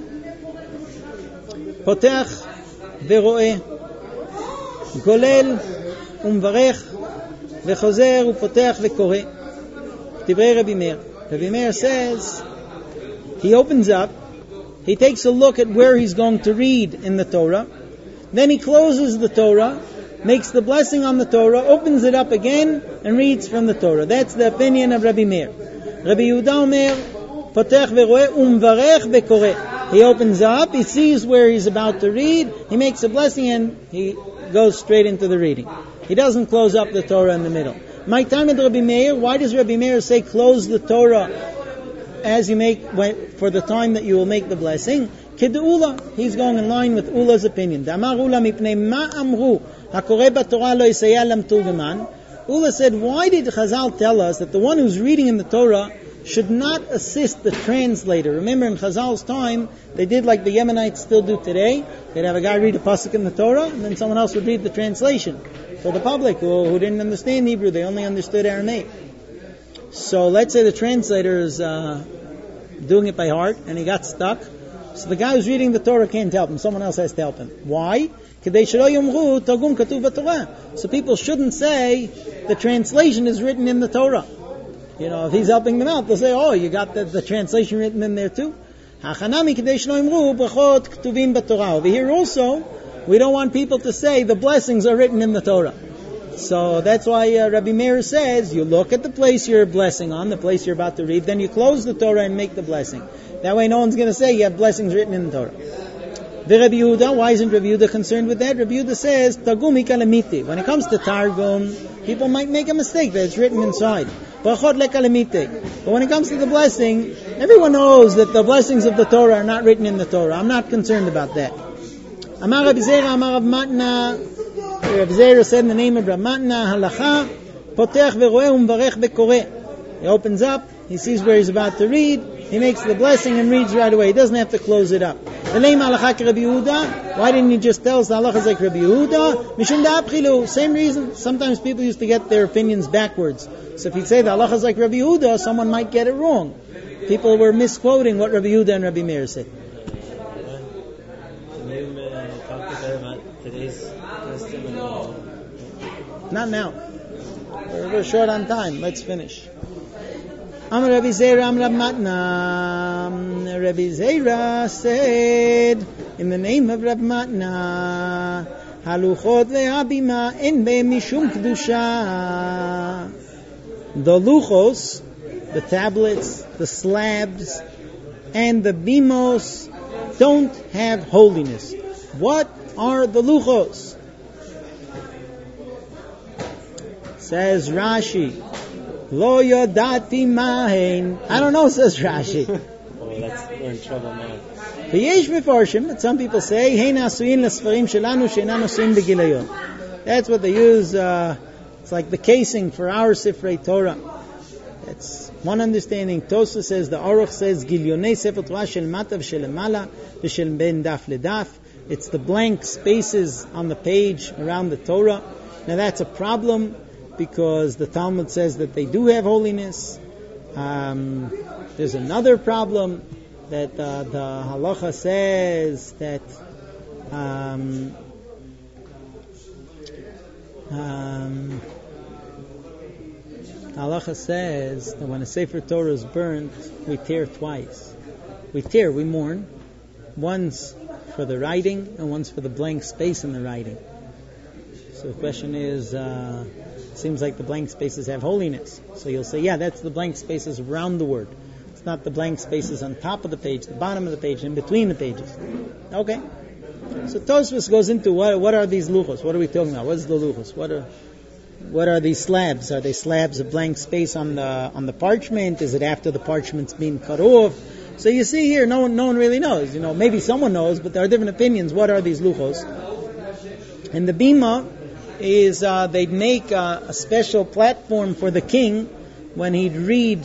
Potech ve'ro'eh. גולל ומברך וחוזר ופותח וקורא. דברי רבי מאיר. Rabbi Meir says he opens up, he takes a look at where he's going to read in the Torah, then he closes the Torah, makes the blessing on the Torah, opens it up again and reads from the Torah. That's the opinion of Rabbi Meir. Rabbi Yehuda Omer פותח ורואה ומברך וקורא. He opens up, he sees where he's about to read, he makes a blessing and he goes straight into the reading. He doesn't close up the Torah in the middle. My time with Rabbi Meir, why does Rabbi Meir say close the Torah as you make for the time that you will make the blessing? Ked'ula, he's going in line with Ula's opinion. Damar Ula mipnei ma amru hakoreh b'Torah lo yisayah lam turgeman. Ula said, why did Chazal tell us that the one who's reading in the Torah should not assist the translator? Remember, in Chazal's time, they did like the Yemenites still do today. They'd have a guy read a pasuk in the Torah, and then someone else would read the translation for the public who didn't understand Hebrew. They only understood Aramaic. So let's say the translator is doing it by heart, and he got stuck. So the guy who's reading the Torah can't help him. Someone else has to help him. Why? So people shouldn't say the translation is written in the Torah. If he's helping them out, they'll say, oh, you got the translation written in there too. Over here also, we don't want people to say the blessings are written in the Torah. So that's why Rabbi Meir says, you look at the place you're blessing on, the place you're about to read, then you close the Torah and make the blessing. That way no one's going to say you have blessings written in the Torah. Rabbi Yehuda, why isn't Rabbi Yehuda concerned with that? Rabbi Yehuda says, Tagum ikalamiti. When it comes to Targum, people might make a mistake that it's written inside. Brachot lekalemite. But when it comes to the blessing, everyone knows that the blessings of the Torah are not written in the Torah. I'm not concerned about that. Amar Rabbi Zera, Amar Rav Matna. Rabbi Zera said in the name of Rav Matna, halacha, potech veroeh umvarech bekoreh. He opens up, he sees where he's about to read, he makes the blessing and reads right away. He doesn't have to close it up. The name halacha ke Rabbi Yehuda. Why didn't you just tell us the halacha is like Rabbi Yehuda? Mishum da'apchilu. Same reason. Sometimes people used to get their opinions backwards. So if you say the halacha is like Rabbi Yehuda, someone might get it wrong. People were misquoting what Rabbi Yehuda and Rabbi Meir said. Can you talk about today's custom? Not now. We're short on time. Let's finish. Amar Rabbi Zera, Amar Rav Matna. Rabbi Zera said, in the name of Rav Matna, Haluchot ve'abima en be'em mishum kedusha. The luchos, the tablets, the slabs, and the bimos don't have holiness. What are the luchos? Says Rashi, Lo yodati mahen. I don't know, says Rashi. Oh, we're in trouble now. V'yesh mefarshim, but some people say, Hein asuyin l'sfarim shelanu she'enan asuyin b'gilayon. That's what they use. It's like the casing for our Sifrei Torah. That's one understanding. Tosa says, the Aruch says, Gilyonei Sefer Torah shel matav shel lemala v'shel ben daf ledaf. It's the blank spaces on the page around the Torah. Now that's a problem, because the Talmud says that they do have holiness. There's another problem that the halacha says that halacha says that when a Sefer Torah is burnt, we tear twice. We mourn. One's for the writing and one's for the blank space in the writing. So the question is, seems like the blank spaces have holiness. So you'll say, yeah, that's the blank spaces around the word. It's not the blank spaces on top of the page, the bottom of the page, in between the pages. Okay. So Tosfos goes into what are these luchos? What are we talking about? What is the luchos? What are these slabs? Are they slabs of blank space on the parchment? Is it after the parchment's been cut off? So you see here, no one really knows. Maybe someone knows, but there are different opinions. What are these luchos? And the bima is they'd make a special platform for the king when he'd read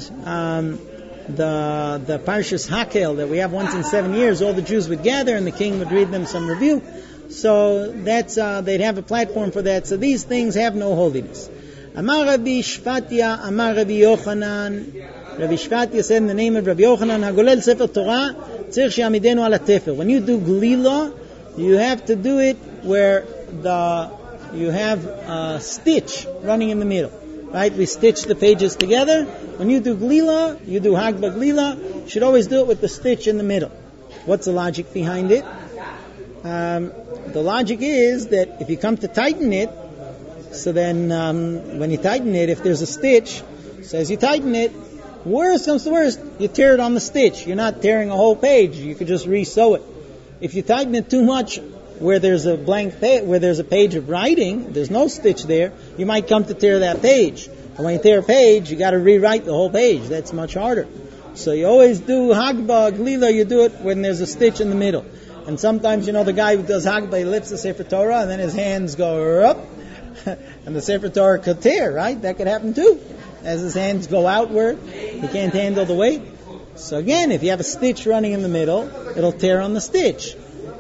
the Parshas Hakel that we have once in 7 years. All the Jews would gather and the king would read them some review. So that's they'd have a platform for that. So these things have no holiness. Amar Rabbi Shvatia, Amar Rabbi Yochanan. Rabbi Shvatia said in the name of Rabbi Yochanan, Hagolel Sefer Torah tzirich she'amidenu ala tefer. When you do glila, you have to do it where you have a stitch running in the middle. Right? We stitch the pages together. When you do glila, you do hagba glila, you should always do it with the stitch in the middle. What's the logic behind it? The logic is that if you come to tighten it, so then when you tighten it, if there's a stitch, so as you tighten it, worst comes to worst, you tear it on the stitch. You're not tearing a whole page. You could just re-sew it. If you tighten it too much, where there's a blank where there's a page of writing, there's no stitch there, you might come to tear that page. And when you tear a page, you got to rewrite the whole page. That's much harder. So you always do Hagba, Glila, you do it when there's a stitch in the middle. And sometimes, the guy who does Hagba, he lifts the Sefer Torah, and then his hands go up, and the Sefer Torah could tear, right? That could happen too. As his hands go outward, he can't handle the weight. So again, if you have a stitch running in the middle, it'll tear on the stitch.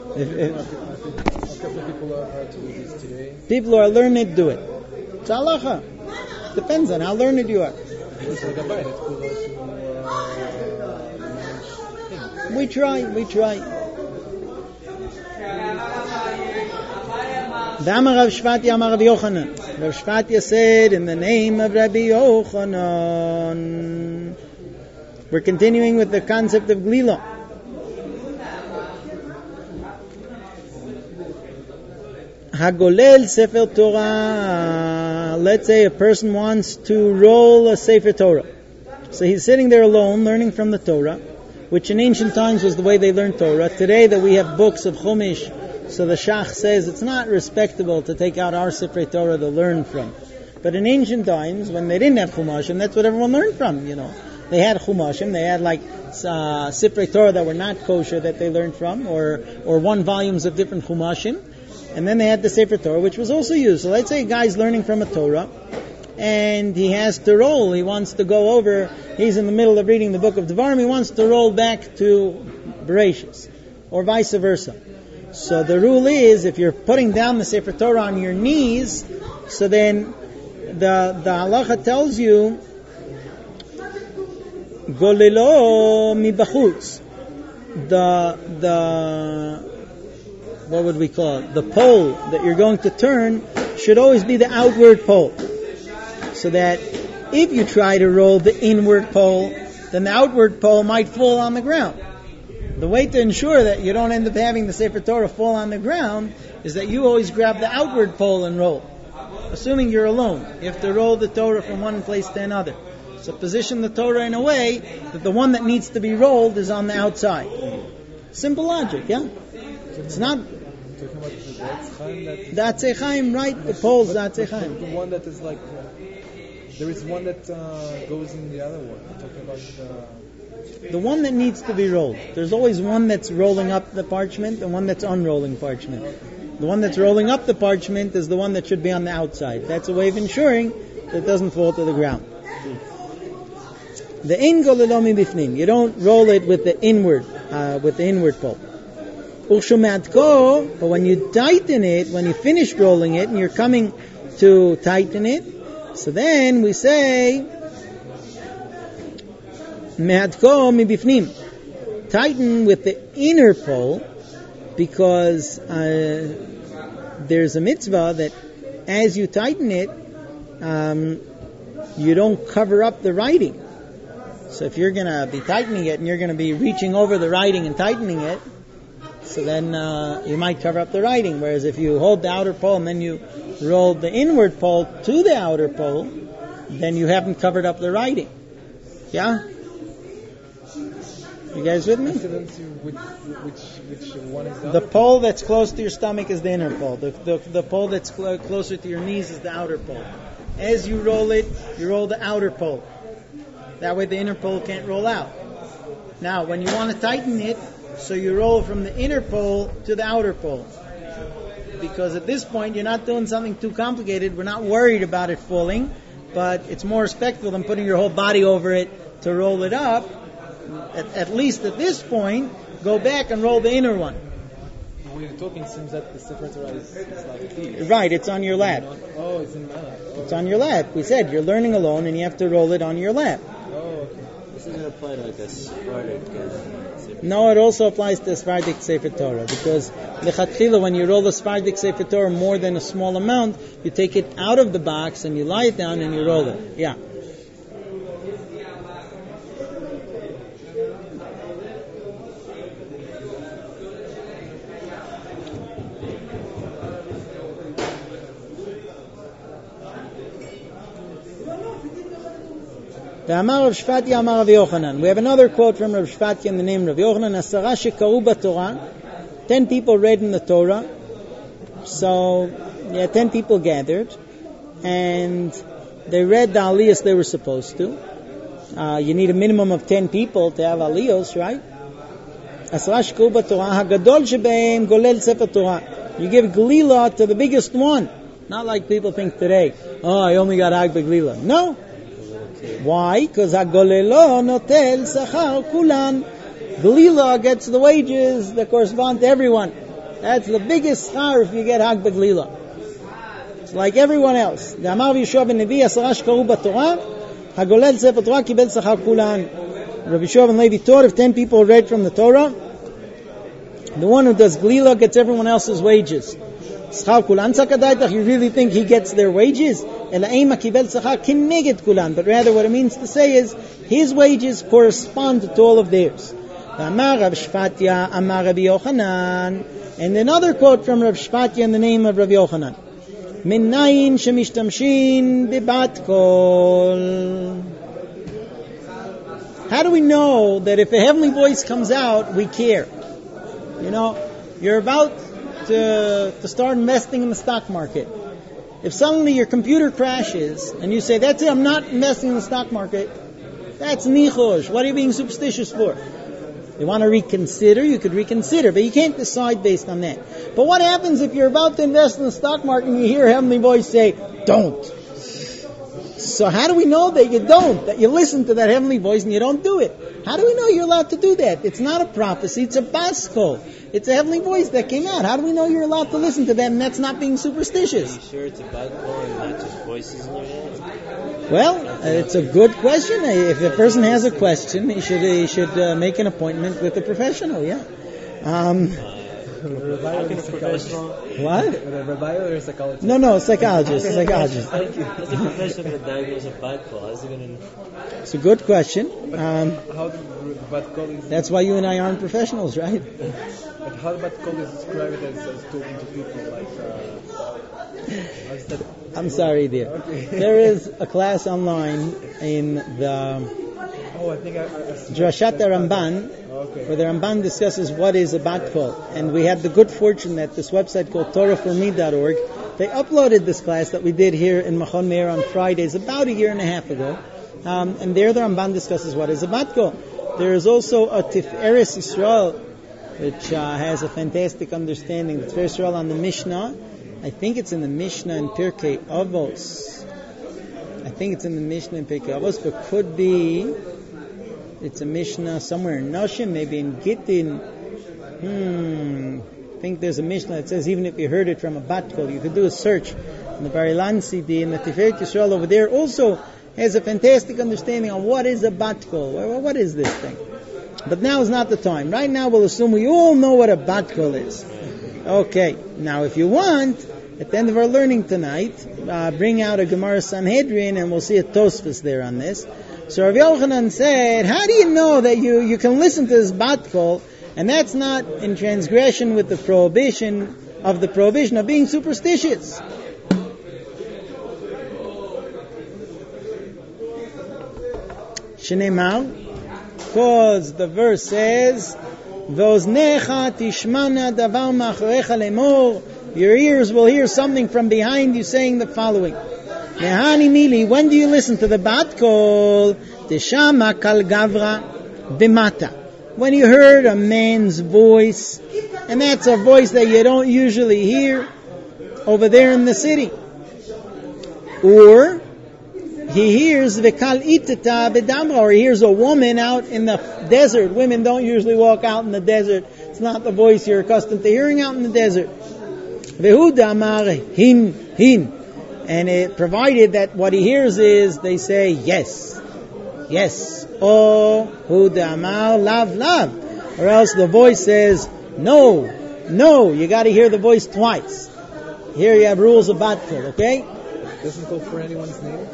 People who are learned to do it. It's halacha. Depends on how learned you are. We try. Amar Rav Shvatia, Amar Rabbi Yochanan. Rav Shvatia said, in the name of Rabbi Yochanan. We're continuing with the concept of glila. Hagolel Sefer Torah. Let's say a person wants to roll a Sefer Torah. So he's sitting there alone, learning from the Torah, which in ancient times was the way they learned Torah. Today that we have books of Chumash, so the Shach says it's not respectable to take out our Sefer Torah to learn from. But in ancient times, when they didn't have Chumashim, that's what everyone learned from, They had Chumashim, they had like Sifrei Torah that were not kosher that they learned from, or one volumes of different Chumashim. And then they had the Sefer Torah, which was also used. So let's say a guy's learning from a Torah, and he has to roll. He wants to go over, he's in the middle of reading the book of Devarim, he wants to roll back to Bereshis, or vice versa. So the rule is, if you're putting down the Sefer Torah on your knees, so then the halacha tells you, Golelo mibachutz. What would we call it? The pole that you're going to turn should always be the outward pole. So that if you try to roll the inward pole, then the outward pole might fall on the ground. The way to ensure that you don't end up having the Sefer Torah fall on the ground is that you always grab the outward pole and roll. Assuming you're alone, you have to roll the Torah from one place to another. So position the Torah in a way that the one that needs to be rolled is on the outside. Simple logic, yeah? It's not... That's Echaim, right? The pole's that's Echaim. The one that is like... there is one that goes in the other one. I'm talking about... The one that needs to be rolled. There's always one that's rolling up the parchment and one that's unrolling parchment. The one that's rolling up the parchment is the one that should be on the outside. That's a way of ensuring that it doesn't fall to the ground. The ein golelomi bifnim. You don't roll it with the inward pole. Urshumatko, but when you tighten it, when you finish rolling it and you're coming to tighten it, so then we say me'atko mibifnim. Tighten with the inner pole, because there's a mitzvah that as you tighten it, you don't cover up the writing. So if you're going to be tightening it and you're going to be reaching over the writing and tightening it, so then you might cover up the writing. Whereas if you hold the outer pole and then you roll the inward pole to the outer pole, then you haven't covered up the writing. Yeah? You guys with me? Which one is the pole that's close to your stomach is the inner pole. The pole that's closer to your knees is the outer pole. As you roll it, you roll the outer pole. That way the inner pole can't roll out. Now, when you want to tighten it, so you roll from the inner pole to the outer pole. Because at this point, you're not doing something too complicated. We're not worried about it falling, but it's more respectful than putting your whole body over it to roll it up. At least at this point, go back and roll the inner one. When you're talking, it seems that the Sefer Torah is like this. Right, it's on your lap. Oh, it's in my lap. Oh. It's on your lap. We said you're learning alone and you have to roll it on your lap. Oh, okay. This doesn't apply to like a Sephardic No, it also applies to Sephardic Sefer Torah, because lechatchila, when you roll the Sephardic Sefer Torah more than a small amount, you take it out of the box and you lie it down and you roll it. Yeah. We have another quote from Rav Shvatya in the name of Rav Yochanan. 10 people read in the Torah. So, 10 people gathered, and they read the aliyos they were supposed to. You need a minimum of 10 people to have aliyos, right? You give glila to the biggest one. Not like people think today, I only got hag beglila. No. Why? Because Hagolelo notel sachar kulan. Glila gets the wages that correspond to everyone. That's the biggest schar if you get hag beglila. It's like everyone else. The Amar Yeshua ben Nevi 10 shkaru b'Torah. Hagolel sefer Torah kibel sachar kulan. Rabbi Yeshua ben Levi taught if 10 people read from the Torah, the one who does glila gets everyone else's wages. Schar kulan sakadaitach. You really think he gets their wages? But rather what it means to say is his wages correspond to all of theirs. And another quote from Rav Shvatya in the name of Rav Yochanan. Minayin shemishtamshin bibat kol. How do we know that if a heavenly voice comes out, we care? You're about to start investing in the stock market. If suddenly your computer crashes and you say, that's it, I'm not investing in the stock market, that's nichosh. What are you being superstitious for? You want to reconsider, you could reconsider, but you can't decide based on that. But what happens if you're about to invest in the stock market and you hear a heavenly voice say, don't? So how do we know that you don't, that you listen to that heavenly voice and you don't do it? How do we know you're allowed to do that? It's not a prophecy, it's a baskol. It's a heavenly voice that came out. How do we know you're allowed to listen to that and that's not being superstitious? Are you sure it's a baskol and not just voices in your head? Well, it's a good question. If a person has a question, he should make an appointment with a professional, yeah. How can a professional... What? With a rabbi or a psychologist? No, psychologist. How's a professional going to diagnose a baskol? How's it going to... It's a good question. How the baskol is... That's why you and I aren't professionals, right? But how the baskol is described as talking to people, like... how's that? I'm sorry, dear. Okay. There is a class online in the Oh, I think I Drashat Ramban, Okay. where the Ramban discusses what is a bat kol. And we had the good fortune that this website called TorahForMe.org, they uploaded this class that we did here in Machon Meir on Fridays about a year and a half ago. And there the Ramban discusses what is a bat kol. There is also a Tiferes Yisrael, which has a fantastic understanding. The Tiferes Yisrael on the Mishnah. I think it's in the Mishnah in Pirkei Avos. But could be it's a Mishnah somewhere in Noshim, maybe in Gittin. I think there's a Mishnah that says even if you heard it from a bat kol, you could do a search in the Bar Ilan CD, and the Tiferet Yisrael over there also has a fantastic understanding on what is a bat kol. What is this thing? But now is not the time. Right now we'll assume we all know what a bat kol is. Okay, now if you want, at the end of our learning tonight, bring out a Gemara Sanhedrin and we'll see a Tosfos there on this. So Rav Yochanan said, how do you know that you can listen to this bat kol and that's not in transgression with the prohibition of being superstitious? Shneimar, because the verse says, V'oznecha tishmana davar ma'achorecha lemor, your ears will hear something from behind you saying the following. Nehani mili, when do you listen to the bat kol? Teshama kal gavra bimata. When you heard a man's voice, and that's a voice that you don't usually hear over there in the city. Or he hears v'kal itata bedamra, or he hears a woman out in the desert. Women don't usually walk out in the desert. It's not the voice you're accustomed to hearing out in the desert. Vehuda amar hin. And it provided that what he hears is, they say, yes. Or Huda amar lav. Or else the voice says, no. You got to hear the voice twice. Here you have rules of bat kol, okay? Doesn't go for anyone's name?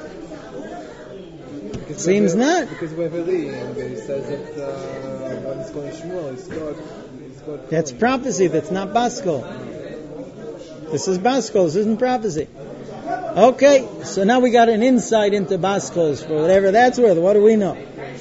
Seems not. Because we have Eli, and it says that when it's going Shmuel, it's God. That's prophecy, that's not baskol. This is baskol, this isn't prophecy. Okay, so now we got an insight into baskols for whatever that's worth. What do we know?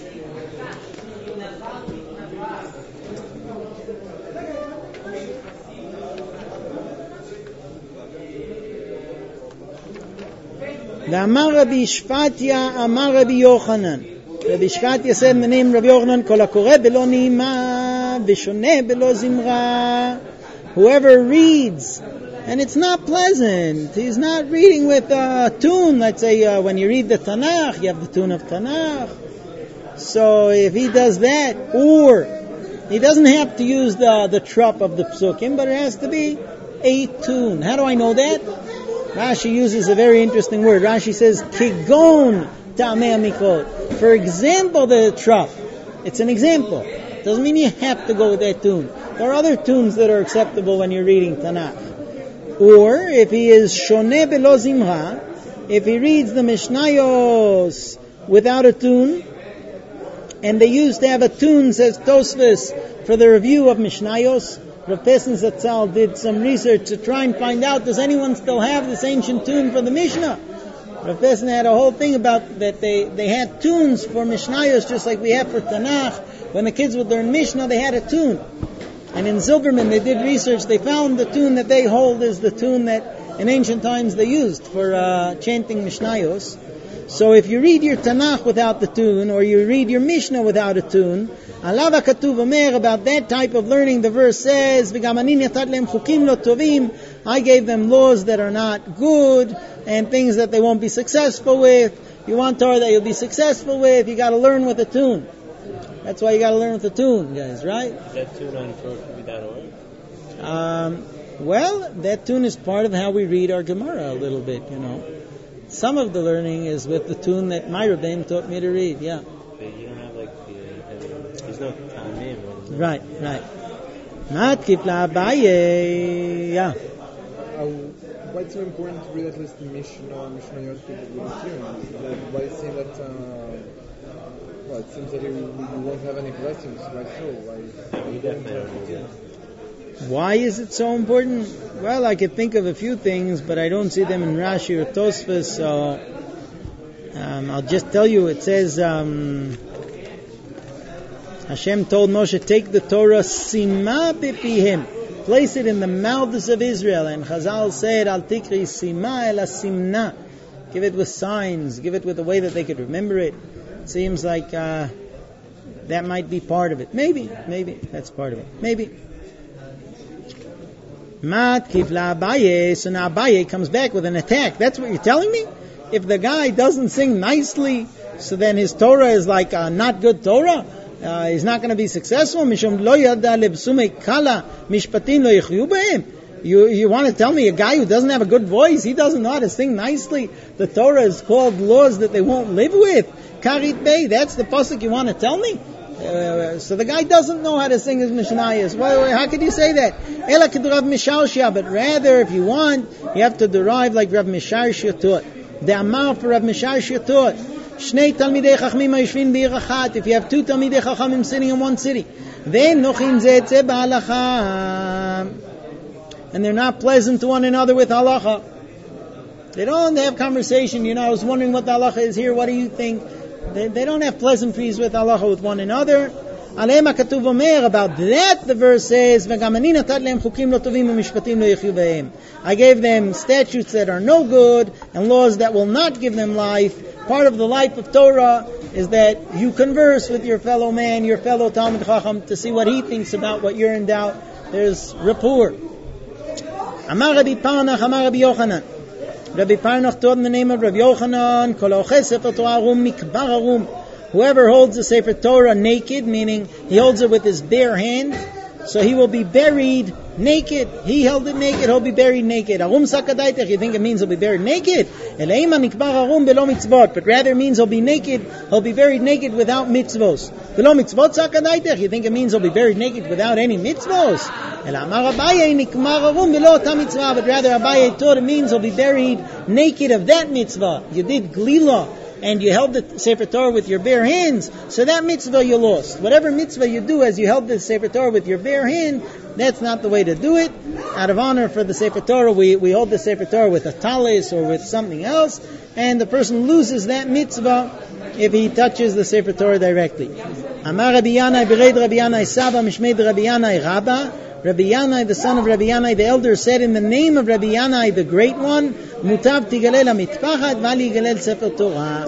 The Amar Rabbi Shfatya, Amar Rabbi Yochanan. Rabbi Shfatya said in the name of Rabbi Yochanan, Kol hakoreh belo ni'ima, v'shoneh belo zimra. Whoever reads, and it's not pleasant, he's not reading with a tune. Let's say when you read the Tanakh, you have the tune of Tanakh. So if he does that, or he doesn't have to use the trup of the psukim, but it has to be a tune. How do I know that? Rashi uses a very interesting word. Rashi says, Kigon ta'ameh mikol. For example, the trup. It's an example. It doesn't mean you have to go with that tune. There are other tunes that are acceptable when you're reading Tanakh. Or, if he is shoneh belo zimra, if he reads the Mishnayos without a tune, and they used to have a tune, says Tosfos, for the review of Mishnayos. Rav Pessin Zatzal did some research to try and find out, does anyone still have this ancient tune for the Mishnah? Rav Pessin had a whole thing about that they had tunes for Mishnayos just like we have for Tanakh. When the kids would learn Mishnah, they had a tune. And in Zilberman, they did research. They found the tune that they hold is the tune that in ancient times they used for chanting Mishnayos. So if you read your Tanakh without the tune, or you read your Mishnah without a tune, Alav HaKatuv Omer, about that type of learning, the verse says, V'gam ani natat lehem chukim lo tovim, I gave them laws that are not good, and things that they won't be successful with. You want Torah that you'll be successful with, you got to learn with a tune. That's why you got to learn with the tune, guys, right? Is that tune on Torah.org? Well, that tune is part of how we read our Gemara a little bit, you know. Some of the learning is with the tune that my Rebbeim taught me to read, yeah. But you don't have there's no name. Right. Matkif la'abaye, yeah. Why it's so important to read at least the Mishnayot with the tunes? Why it seems that it seems that you won't have any blessings right through. Why is it so important? Well, I could think of a few things, but I don't see them in Rashi or Tosfos, so I'll just tell you. It says Hashem told Moshe, take the Torah sima b'pihim, place it in the mouths of Israel, and Chazal said, al tikri sima ela simna, give it with signs, give it with a way that they could remember it. It seems like that might be part of it. Maybe that's part of it. Maybe. Mat kifla Abaye. So now Abaye comes back with an attack. That's what you're telling me? If the guy doesn't sing nicely, so then his Torah is like not good Torah? He's not going to be successful? Mishum lo yada lebsume kala mishpatim lo yichyu b'hem. You want to tell me a guy who doesn't have a good voice, he doesn't know how to sing nicely, the Torah is called laws that they won't live with? Karit Bey, that's the pasuk you want to tell me? So the guy doesn't know how to sing his Mishnayos. How could you say that? Ela kid Rav Misharshia, but rather, if you want, you have to derive like Rav Misharshia taught. The Amar for Rav Misharshia taught. Shnei Talmidei Chachmim ha'yishvin b'ir achat. If you have two Talmidei Chachamim sitting in one city, then nochin zeh tzeh b'halacha, and they're not pleasant to one another with halacha. They don't have conversation. I was wondering what the halacha is here. What do you think? They don't have pleasantries with halacha with one another. Aleim HaKatuv Omer, about that the verse says, V'gam ani natat lehem chukim lo tovim u'mishpatim lo yichyu b'hem. I gave them statutes that are no good and laws that will not give them life. Part of the life of Torah is that you converse with your fellow man, your fellow Talmid Chacham, to see what he thinks about what you're in doubt. There's rapport. Amar Rabbi Parnach, Amar Rabbi Yochanan. Rabbi Parnach taught in the name of Rabbi Yochanan, Kol ha'ochez sefer Torah arum mikbar arum. Whoever holds the Sefer Torah naked, meaning he holds it with his bare hand, so he will be buried naked. He held it naked, he'll be buried naked. Arum sakadaitech, you think it means he'll be buried naked? Eleima nikbar arum belo mitzvot, but rather means he'll be naked, he'll be buried naked without mitzvos. Belo mitzvot sakadaitech, you think it means he'll be buried naked without any mitzvos? Elamar Abaye nikbar arum belo ta mitzvah, but rather Abaye taught it means he'll be buried naked of that mitzvah. You did glila, and you held the Sefer Torah with your bare hands, so that mitzvah you lost. Whatever mitzvah you do as you held the Sefer Torah with your bare hand, that's not the way to do it. Out of honor for the Sefer Torah, we hold the Sefer Torah with a talis or with something else, and the person loses that mitzvah if he touches the Sefer Torah directly. Amar Rabbi Yanai b'reid Rabbi Yanai Saba mishmeid Rabbi Yanai Rabba. Rabbi Yanai, the son of Rabbi Yanai, the elder, said in the name of Rabbi Yanai, the great one, Mutav tigalel ha-mitpachat v'al yigalel sefer Torah.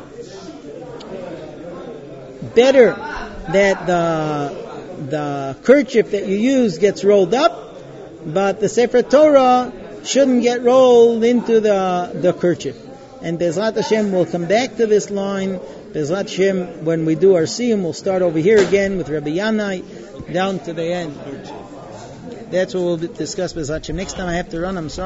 Better that the kerchief that you use gets rolled up, but the Sefer Torah shouldn't get rolled into the kerchief. And Bezrat Hashem will come back to this line. Bezrat Hashem, when we do our siyum, we'll start over here again with Rabbi Yanai down to the end. That's what we'll discuss with Hashem. Next time I have to run, I'm sorry.